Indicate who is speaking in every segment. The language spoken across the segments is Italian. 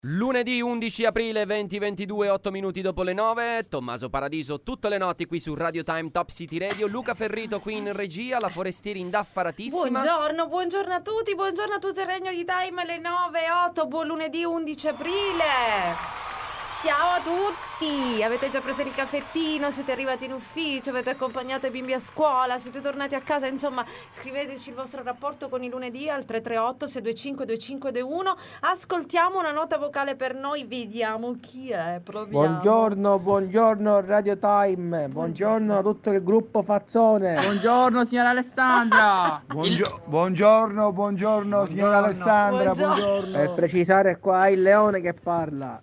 Speaker 1: Lunedì 11 aprile 2022, 8 minuti dopo le 9. Tommaso Paradiso tutte le notti qui su Radio Time Top City Radio. Luca Ferrito qui in regia, la Forestieri indaffaratissima.
Speaker 2: Buongiorno a tutti, buongiorno a tutto il regno di Time, alle 9:08, buon lunedì 11 aprile. Ciao a tutti, avete già preso il caffettino, siete arrivati in ufficio, avete accompagnato i bimbi a scuola, siete tornati a casa, insomma scriveteci il vostro rapporto con i lunedì al 338 625 2521. Ascoltiamo una nota vocale per noi, vediamo chi è, proviamo.
Speaker 3: Buongiorno Radio Time, buongiorno a tutto il gruppo Fazzone.
Speaker 4: Buongiorno signora Alessandra.
Speaker 3: Buongiorno signora Alessandra, buongiorno. Per precisare qua è il leone che parla.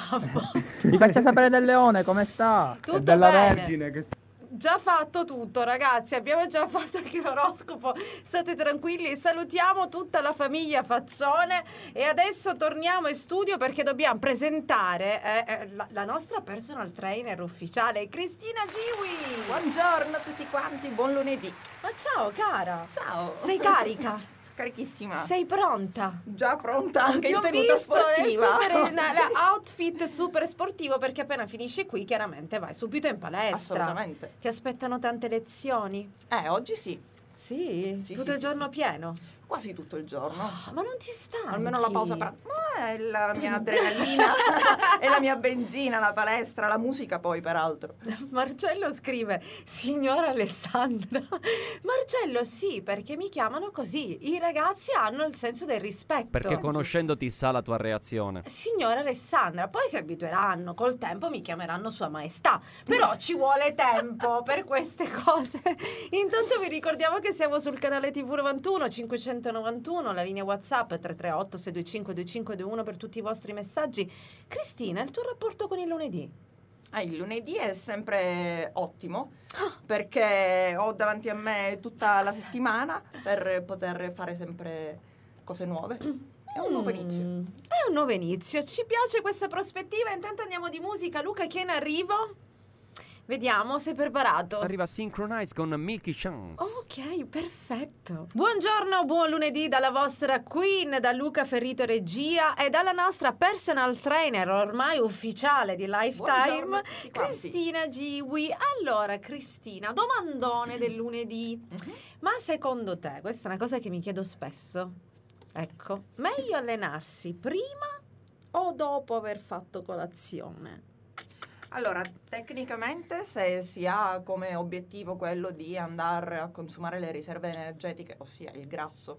Speaker 4: Mi faccia sapere del leone, come sta?
Speaker 2: Tutto
Speaker 3: della
Speaker 2: bene.
Speaker 3: Vergine che...
Speaker 2: Già fatto tutto, ragazzi, abbiamo già fatto anche l'oroscopo, state tranquilli, salutiamo tutta la famiglia Fazzone e adesso torniamo in studio perché dobbiamo presentare la nostra personal trainer ufficiale, Cristina Giwi.
Speaker 5: Buongiorno a tutti quanti, buon lunedì.
Speaker 2: Ma ciao cara.
Speaker 5: Ciao.
Speaker 2: Sei carica?
Speaker 5: Carichissima.
Speaker 2: Sei pronta?
Speaker 5: Già pronta anche
Speaker 2: Ti
Speaker 5: in
Speaker 2: ho
Speaker 5: tenuta
Speaker 2: visto
Speaker 5: sportiva.
Speaker 2: outfit super sportivo perché appena finisci qui chiaramente vai subito in palestra.
Speaker 5: Assolutamente.
Speaker 2: Ti aspettano tante lezioni?
Speaker 5: Oggi sì.
Speaker 2: Sì?
Speaker 5: Sì,
Speaker 2: Tutto il giorno pieno?
Speaker 5: Quasi tutto il giorno.
Speaker 2: Ma non ti stanchi?
Speaker 5: Almeno la pausa per... Ma è la mia adrenalina, è la mia benzina, la palestra, la musica poi peraltro.
Speaker 2: Marcello scrive: signora Alessandra. Marcello, sì, perché mi chiamano così. I ragazzi hanno il senso del rispetto.
Speaker 1: Perché conoscendoti sa la tua reazione.
Speaker 2: Signora Alessandra, poi si abitueranno, col tempo mi chiameranno Sua Maestà. Però ci vuole tempo per queste cose. Intanto vi ricordiamo che siamo sul canale TV 91 591, la linea WhatsApp 338 625 2521 per tutti i vostri messaggi. Cristina, il tuo rapporto con il lunedì?
Speaker 5: Il lunedì è sempre ottimo perché ho davanti a me tutta la settimana per poter fare sempre cose nuove. È un nuovo inizio.
Speaker 2: È un nuovo inizio. Ci piace questa prospettiva. Intanto andiamo di musica. Luca, chi è in arrivo? Vediamo, sei preparato?
Speaker 1: Arriva Synchronize con Milky Chance.
Speaker 2: Ok, perfetto. Buongiorno, buon lunedì dalla vostra Queen, da Luca Ferrito regia e dalla nostra personal trainer ormai ufficiale di Lifetime, Cristina Giwi. Allora, Cristina, domandone del lunedì. Ma secondo te, questa è una cosa che mi chiedo spesso, ecco, meglio allenarsi prima o dopo aver fatto colazione?
Speaker 5: Allora, tecnicamente se si ha come obiettivo quello di andare a consumare le riserve energetiche, ossia il grasso,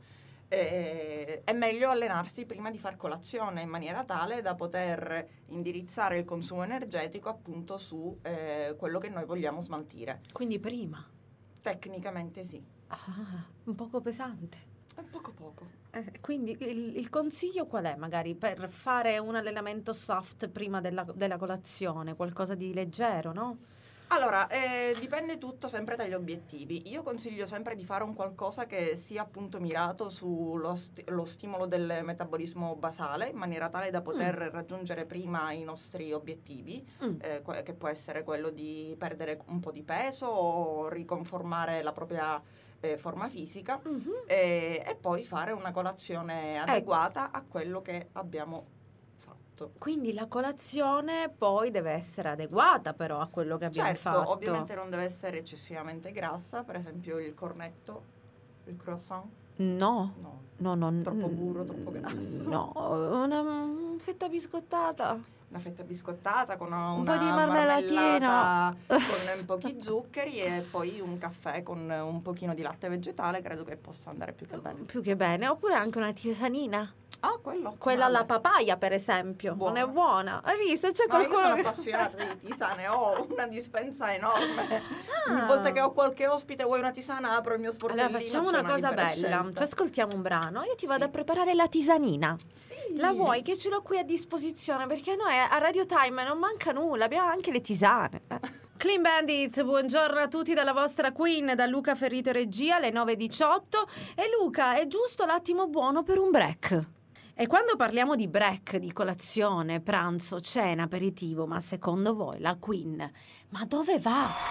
Speaker 5: è meglio allenarsi prima di far colazione in maniera tale da poter indirizzare il consumo energetico appunto su quello che noi vogliamo smaltire.
Speaker 2: Quindi prima?
Speaker 5: Tecnicamente sì.
Speaker 2: Un poco pesante.
Speaker 5: Poco.
Speaker 2: Quindi il consiglio qual è magari per fare un allenamento soft prima della colazione? Qualcosa di leggero, no?
Speaker 5: Allora, dipende tutto sempre dagli obiettivi. Io consiglio sempre di fare un qualcosa che sia appunto mirato sullo lo stimolo del metabolismo basale, in maniera tale da poter raggiungere prima i nostri obiettivi, che può essere quello di perdere un po' di peso o riconformare la propria forma fisica, e poi fare una colazione adeguata a quello che abbiamo fatto.
Speaker 2: Quindi la colazione poi deve essere adeguata però a quello che abbiamo fatto.
Speaker 5: Certo, ovviamente non deve essere eccessivamente grassa, per esempio il cornetto, il croissant.
Speaker 2: No.
Speaker 5: Troppo burro, troppo grasso.
Speaker 2: No, una fetta biscottata.
Speaker 5: Una fetta biscottata con una
Speaker 2: po' di marmellatina,
Speaker 5: con pochi zuccheri e poi un caffè con un pochino di latte vegetale, credo che possa andare più che bene.
Speaker 2: Più che bene, oppure anche una tisanina.
Speaker 5: Quella
Speaker 2: alla papaya per esempio.
Speaker 5: Buona.
Speaker 2: Non è buona. Hai visto? C'è
Speaker 5: io
Speaker 2: qualcuno
Speaker 5: sono
Speaker 2: che...
Speaker 5: appassionata di tisane, ho una dispensa enorme. Ogni volta che ho qualche ospite, vuoi una tisana, apro il mio sportellino.
Speaker 2: Allora facciamo una cosa bella, ci ascoltiamo un brano, io ti vado a preparare la tisanina.
Speaker 5: Sì.
Speaker 2: La vuoi che ce l'ho qui a disposizione? Perché noi a Radio Time non manca nulla, abbiamo anche le tisane. Clean Bandit, buongiorno a tutti dalla vostra Queen, da Luca Ferrito regia, alle 9:18. E Luca, è giusto l'attimo buono per un break? E quando parliamo di break, di colazione, pranzo, cena, aperitivo, ma secondo voi la Queen, ma dove va?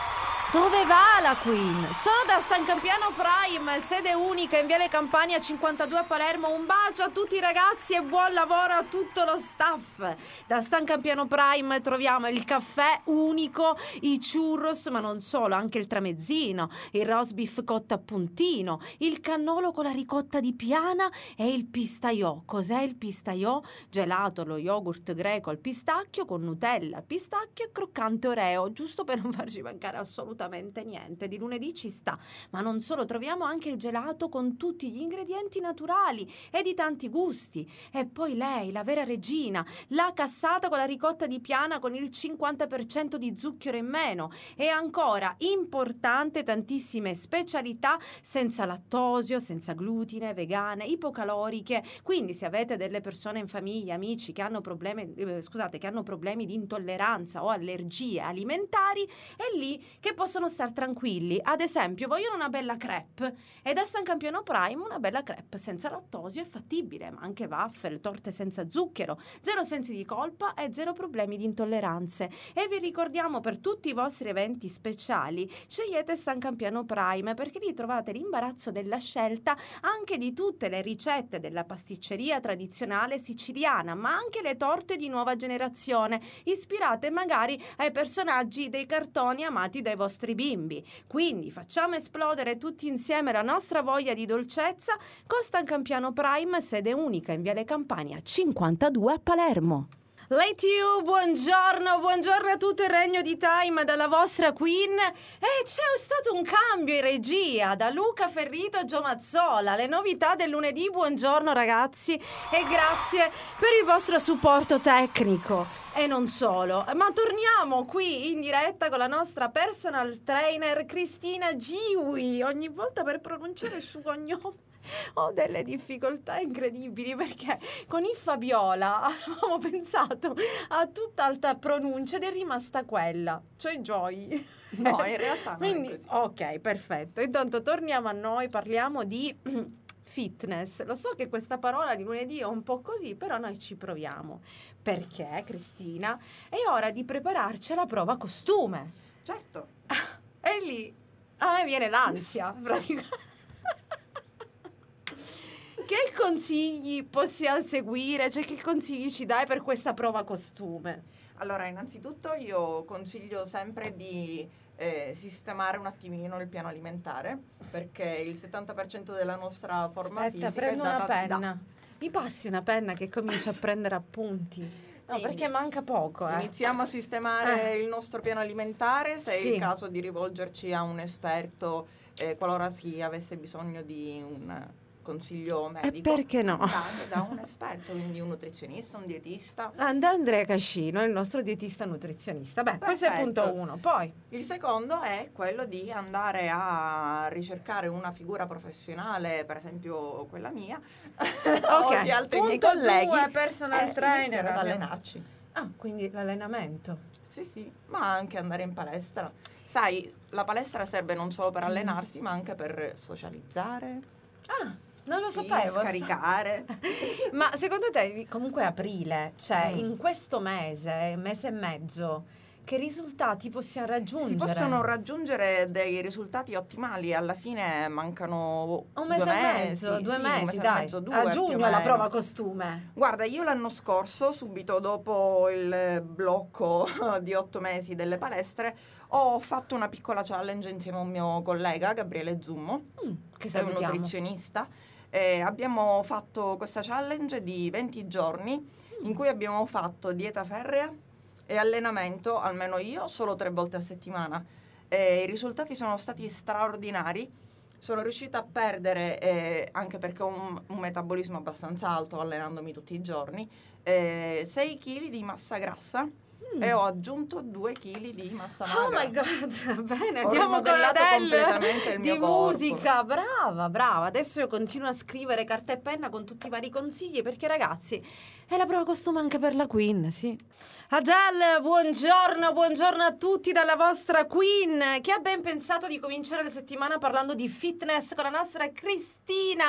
Speaker 2: Dove va la Queen? Sono da San Campiano Prime, sede unica in Viale Campania 52 a Palermo. Un bacio a tutti i ragazzi e buon lavoro a tutto lo staff. Da San Campiano Prime troviamo il caffè unico, i churros, ma non solo, anche il tramezzino, il roast beef cotto a puntino, il cannolo con la ricotta di piana e il pistaiò. Cos'è il pistaiò? Gelato, lo yogurt greco al pistacchio con Nutella, pistacchio e croccante Oreo, giusto per non farci mancare assolutamente niente. Di lunedì ci sta, ma non solo, troviamo anche il gelato con tutti gli ingredienti naturali e di tanti gusti. E poi lei, la vera regina, la cassata con la ricotta di piana con il 50% di zucchero in meno. E ancora, importante, tantissime specialità senza lattosio, senza glutine, vegane, ipocaloriche. Quindi se avete delle persone in famiglia, amici che hanno problemi, che hanno problemi di intolleranza o allergie alimentari, è lì che possono stare tranquilli. Ad esempio, vogliono una bella crepe e da San Campiano Prime una bella crepe senza lattosio è fattibile, ma anche waffle, torte senza zucchero, zero sensi di colpa e zero problemi di intolleranze. E vi ricordiamo, per tutti i vostri eventi speciali scegliete San Campiano Prime, perché lì trovate l'imbarazzo della scelta anche di tutte le ricette della pasticceria tradizionale siciliana, ma anche le torte di nuova generazione, ispirate magari ai personaggi dei cartoni amati dai vostri bimbi. Quindi facciamo esplodere tutti insieme la nostra voglia di dolcezza con San Campiano Prime, sede unica in Viale Campania 52 a Palermo. Late you, buongiorno a tutto il regno di Time dalla vostra Queen. E c'è stato un cambio in regia da Luca Ferrito a Gio Mazzola. Le novità del lunedì, buongiorno ragazzi e grazie per il vostro supporto tecnico. E non solo, ma torniamo qui in diretta con la nostra personal trainer Cristina Giwi. Ogni volta per pronunciare il suo cognome ho delle difficoltà incredibili, perché con il Fabiola avevamo pensato a tutt'altra pronuncia ed è rimasta quella, cioè Joy.
Speaker 5: No, in realtà non
Speaker 2: quindi
Speaker 5: è così.
Speaker 2: Ok, perfetto. Intanto torniamo a noi, parliamo di fitness. Lo so che questa parola di lunedì è un po' così, però noi ci proviamo. Perché, Cristina, è ora di prepararci alla prova costume.
Speaker 5: Certo.
Speaker 2: E lì a me viene l'ansia, praticamente. Che consigli possiamo seguire? Cioè, che consigli ci dai per questa prova costume?
Speaker 5: Allora, innanzitutto io consiglio sempre di sistemare un attimino il piano alimentare, perché il 70% della nostra forma fisica
Speaker 2: prendo
Speaker 5: è data
Speaker 2: una penna. Mi passi una penna che comincia a prendere appunti? No,
Speaker 5: Quindi,
Speaker 2: perché manca poco.
Speaker 5: Iniziamo a sistemare il nostro piano alimentare, se
Speaker 2: Sì.
Speaker 5: è il caso di rivolgerci a un esperto, qualora si avesse bisogno di un consiglio medico.
Speaker 2: perché no?
Speaker 5: Andate da un esperto, quindi un nutrizionista, un dietista.
Speaker 2: Andrea Cascino, il nostro dietista nutrizionista. Beh, questo è il punto
Speaker 5: Perfetto.
Speaker 2: 1. Poi
Speaker 5: Il secondo è quello di andare a ricercare una figura professionale, per esempio quella mia, o di altri miei
Speaker 2: punto
Speaker 5: colleghi,
Speaker 2: 2, personal
Speaker 5: e
Speaker 2: trainer.
Speaker 5: iniziare ad allenarci.
Speaker 2: Ah, quindi l'allenamento.
Speaker 5: Sì, ma anche andare in palestra. Sai, la palestra serve non solo per allenarsi, ma anche per socializzare.
Speaker 2: Ah, non lo
Speaker 5: sì,
Speaker 2: sapevo.
Speaker 5: scaricare.
Speaker 2: Ma secondo te, comunque aprile, cioè in questo mese e mezzo, che risultati possiamo raggiungere?
Speaker 5: Si possono raggiungere dei risultati ottimali. Alla fine mancano
Speaker 2: un mese
Speaker 5: 2
Speaker 2: e
Speaker 5: mesi,
Speaker 2: mezzo, 2
Speaker 5: sì,
Speaker 2: mesi,
Speaker 5: un mese
Speaker 2: dai.
Speaker 5: e mezzo, 2
Speaker 2: a
Speaker 5: più o
Speaker 2: giugno la
Speaker 5: meno.
Speaker 2: prova costume.
Speaker 5: Guarda, io l'anno scorso, subito dopo il blocco di 8 mesi delle palestre, ho fatto una piccola challenge insieme a un mio collega, Gabriele Zummo,
Speaker 2: Che
Speaker 5: che è un
Speaker 2: salutiamo.
Speaker 5: nutrizionista. Abbiamo fatto questa challenge di 20 giorni in cui abbiamo fatto dieta ferrea e allenamento, almeno io, solo 3 volte a settimana. I risultati sono stati straordinari. Sono riuscita a perdere, anche perché ho un metabolismo abbastanza alto allenandomi tutti i giorni, 6 kg di massa grassa e ho aggiunto 2 kg di massa magra.
Speaker 2: Oh my god, bene,
Speaker 5: Ho
Speaker 2: andiamo con
Speaker 5: rimodellato completamente
Speaker 2: Adele
Speaker 5: il
Speaker 2: di
Speaker 5: mio corpo.
Speaker 2: musica, brava. Adesso io continuo a scrivere carta e penna con tutti i vari consigli, perché ragazzi, è la prova costume anche per la Queen, sì. Adele, buongiorno a tutti dalla vostra Queen, che ha ben pensato di cominciare la settimana parlando di fitness con la nostra Cristina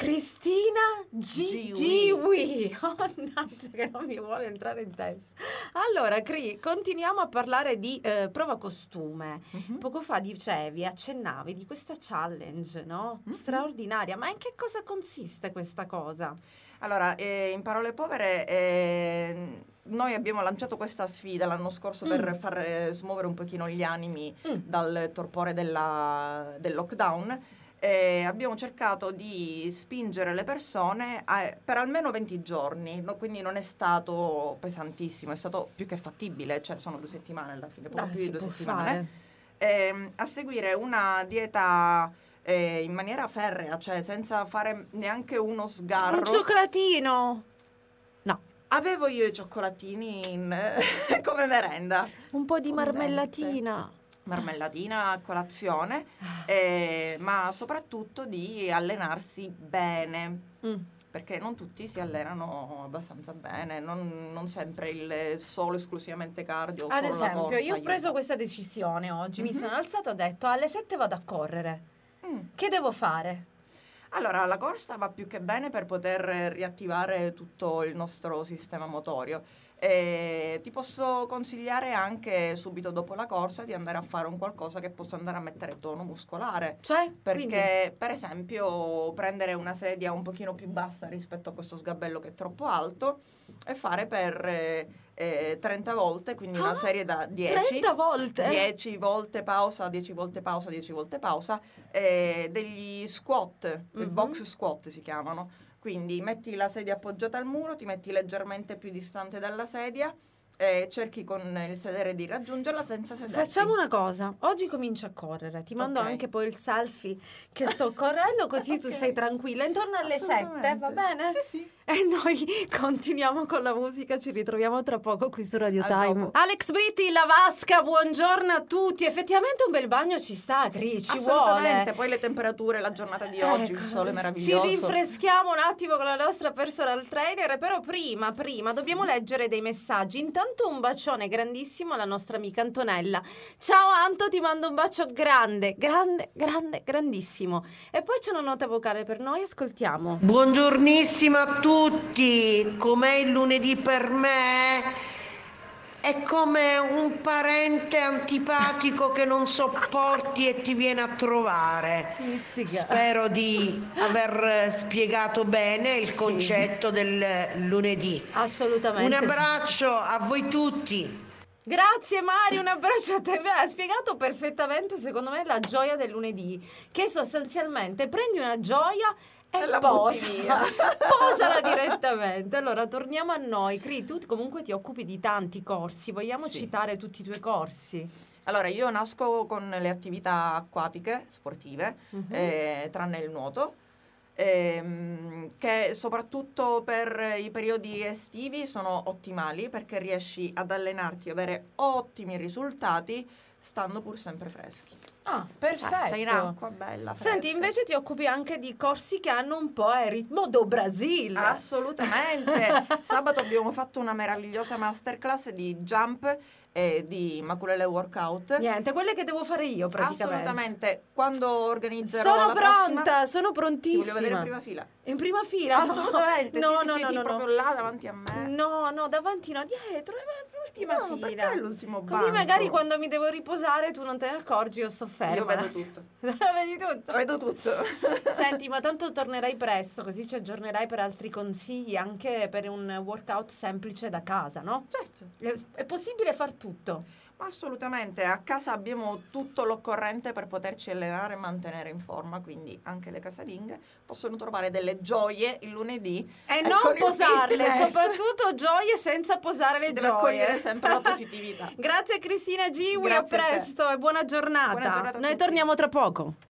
Speaker 2: Giwi. Oh, mannaggia, che non mi vuole entrare in testa. Allora, Cri, continuiamo a parlare di prova costume. Poco fa accennavi di questa challenge, no? Straordinaria. Ma in che cosa consiste questa cosa?
Speaker 5: Allora, in parole povere, noi abbiamo lanciato questa sfida l'anno scorso per far smuovere un pochino gli animi dal torpore del lockdown. Abbiamo cercato di spingere le persone per almeno 20 giorni, quindi non è stato pesantissimo, è stato più che fattibile, cioè sono 2 settimane alla fine, poco più di 2 settimane, a seguire una dieta in maniera ferrea, cioè senza fare neanche uno sgarro.
Speaker 2: Un cioccolatino? No.
Speaker 5: Avevo io i cioccolatini come merenda.
Speaker 2: Un po' di marmellatina.
Speaker 5: Marmellatina a colazione, ma soprattutto di allenarsi bene, perché non tutti si allenano abbastanza bene, non sempre il solo esclusivamente cardio.
Speaker 2: Ad
Speaker 5: solo
Speaker 2: esempio,
Speaker 5: la corsa
Speaker 2: io ho preso questa decisione oggi, mi sono alzato e ho detto alle 7 vado a correre. Che devo fare?
Speaker 5: Allora, la corsa va più che bene per poter riattivare tutto il nostro sistema motorio. Ti posso consigliare anche subito dopo la corsa di andare a fare un qualcosa che possa andare a mettere tono muscolare.
Speaker 2: Cioè?
Speaker 5: Perché, per esempio, prendere una sedia un pochino più bassa rispetto a questo sgabello che è troppo alto e fare per 30 volte, quindi una serie da 10.
Speaker 2: 30 volte?
Speaker 5: 10 volte pausa, 10 volte pausa, 10 volte pausa, degli squat, box squat si chiamano. Quindi metti la sedia appoggiata al muro, ti metti leggermente più distante dalla sedia e cerchi con il sedere di raggiungerla senza sederti.
Speaker 2: Facciamo una cosa, oggi comincio a correre, ti mando anche poi il selfie che sto correndo così tu sei tranquilla, intorno alle 7, va bene?
Speaker 5: Sì.
Speaker 2: E noi continuiamo con la musica, ci ritroviamo tra poco qui su Radio Time.
Speaker 5: Dopo.
Speaker 2: Alex Britti, La Vasca, buongiorno a tutti. Effettivamente un bel bagno ci sta, Cri, ci
Speaker 5: Assolutamente,
Speaker 2: vuole.
Speaker 5: poi le temperature, la giornata di oggi, il sole meraviglioso.
Speaker 2: Ci rinfreschiamo un attimo con la nostra personal trainer, però prima dobbiamo leggere dei messaggi. Intanto un bacione grandissimo alla nostra amica Antonella. Ciao Anto, ti mando un bacio grandissimo. E poi c'è una nota vocale per noi, ascoltiamo.
Speaker 6: Buongiornissimo a tutti, com'è il lunedì per me? È come un parente antipatico che non sopporti e ti viene a trovare.
Speaker 2: Mizzica.
Speaker 6: Spero di aver spiegato bene il concetto del lunedì.
Speaker 2: Assolutamente.
Speaker 6: Un abbraccio a voi tutti.
Speaker 2: Grazie Mario, un abbraccio a te. Beh, ha spiegato perfettamente secondo me la gioia del lunedì, che sostanzialmente prendi una gioia e
Speaker 5: la butti via.
Speaker 2: posala direttamente. Allora torniamo a noi. Cri, tu comunque ti occupi di tanti corsi, vogliamo citare tutti i tuoi corsi?
Speaker 5: Allora, io nasco con le attività acquatiche, sportive, tranne il nuoto, che soprattutto per i periodi estivi sono ottimali perché riesci ad allenarti e avere ottimi risultati stando pur sempre freschi.
Speaker 2: Ah, perfetto.
Speaker 5: Sei in acqua, bella, fresca.
Speaker 2: Senti, invece ti occupi anche di corsi che hanno un po' il ritmo do Brasil.
Speaker 5: Assolutamente. Sabato abbiamo fatto una meravigliosa masterclass di jump e di Maculele Workout.
Speaker 2: Niente, quelle che devo fare io praticamente.
Speaker 5: Assolutamente. Quando organizzerò
Speaker 2: sono
Speaker 5: la
Speaker 2: pronta,
Speaker 5: prossima,
Speaker 2: sono prontissima.
Speaker 5: ti voglio vedere in prima fila.
Speaker 2: In prima fila?
Speaker 5: Assolutamente.
Speaker 2: No,
Speaker 5: sì,
Speaker 2: no,
Speaker 5: proprio là davanti a me.
Speaker 2: No, davanti no, dietro, l'ultima fila.
Speaker 5: Perché l'ultimo banco?
Speaker 2: Così magari quando mi devo riposare tu non te ne accorgi, io sto ferma.
Speaker 5: Io vedo tutto.
Speaker 2: Vedi tutto?
Speaker 5: Vedo tutto.
Speaker 2: Senti, ma tanto tornerai presto, così ci aggiornerai per altri consigli, anche per un workout semplice da casa, no?
Speaker 5: Certo.
Speaker 2: È possibile far tutto.
Speaker 5: Assolutamente, a casa abbiamo tutto l'occorrente per poterci allenare e mantenere in forma, quindi anche le casalinghe possono trovare delle gioie il lunedì
Speaker 2: e non posarle,
Speaker 5: fitness.
Speaker 2: Soprattutto gioie senza posare le
Speaker 5: Deve
Speaker 2: gioie.
Speaker 5: accogliere sempre la positività.
Speaker 2: Grazie Cristina Giwi, a
Speaker 5: Grazie a te.
Speaker 2: presto e buona giornata.
Speaker 5: Buona giornata a
Speaker 2: Noi
Speaker 5: tutti.
Speaker 2: torniamo tra poco.